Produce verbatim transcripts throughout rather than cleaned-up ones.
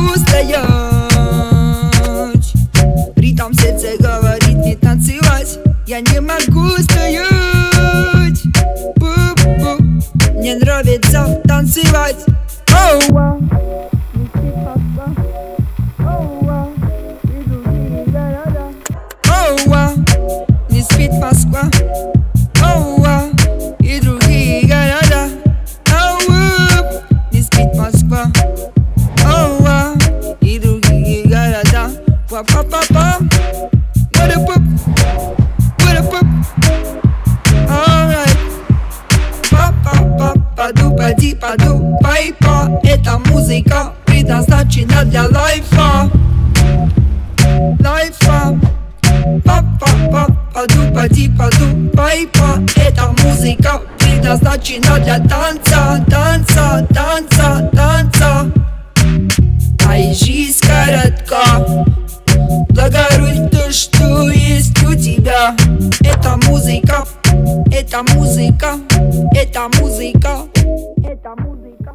могу стоять. Ритм в сердце говорит не танцевать. Я не могу стоять. Пу-пу. Мне нравится танцевать. Оу-а. Не спит Москва. Оу-а. И другие города. Оу-а. Не спит Москва. Оу-а. И другие города. Оу-а. Не спит Москва. Оу-а. И другие города. Па-па-па-па. What up, up? What up, up? Alright. Па-па-па. Паду, пади, паду, пайпа. Эта музыка предназначена для лайфа. Лайфа. Па-па-па. Паду, пади, паду, пайпа. Эта музыка предназначена для танца, танца, танца, танца. Ай, жизнь коротка. Благородь то, что есть у тебя. Это музыка, это музыка, это музыка, это музыка.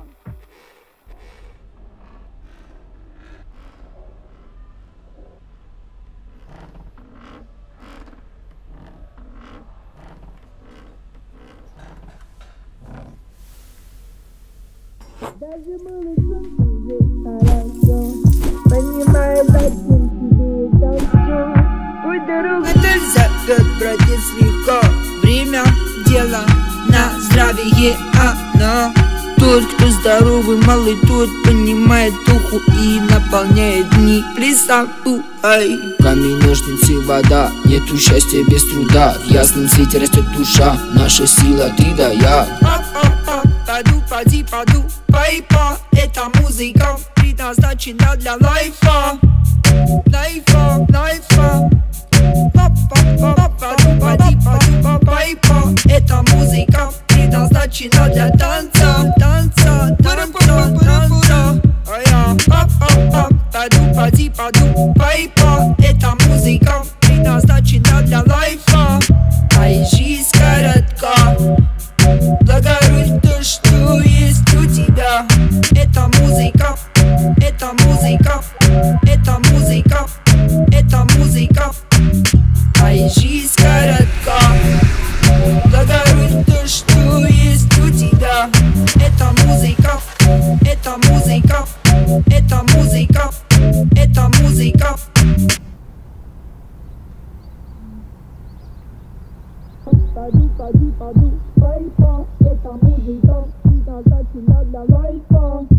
Даже малышом уже хорошо понимает, зачем тебе это все. Ой, дорога-то зовет, братец, легко. Время дело на здравие оно. Тот, кто здоровый, малый, тот понимает духу и наполняет дни. Присапуай. Камень, ножницы, вода. Нету счастья без труда. В ясном свете растет душа. Наша сила, ты да я. Па-па-па. Паду, пади, паду, пайпа. Эта музыка предназначена для лайфа. Лайфа, лайфа. Па-па-па. Паду, пади, паду, пайпа. Эта музыка предназначена для танца, танца, танца, танца. Па-па-па. Паду, пади, паду, пайпа. Эта музыка предназначена для лайфа. Ай, жизнь коротка. Благородь то, что есть у тебя. Это музыка, это музыка, это музыка, это музыка. Ай, жизнь коротка. Благородь то, что есть у тебя. Это музыка, это музыка, это музыка, это музыка. Паду, пади, паду, пайпа. Это музыка предназначена для лайфа.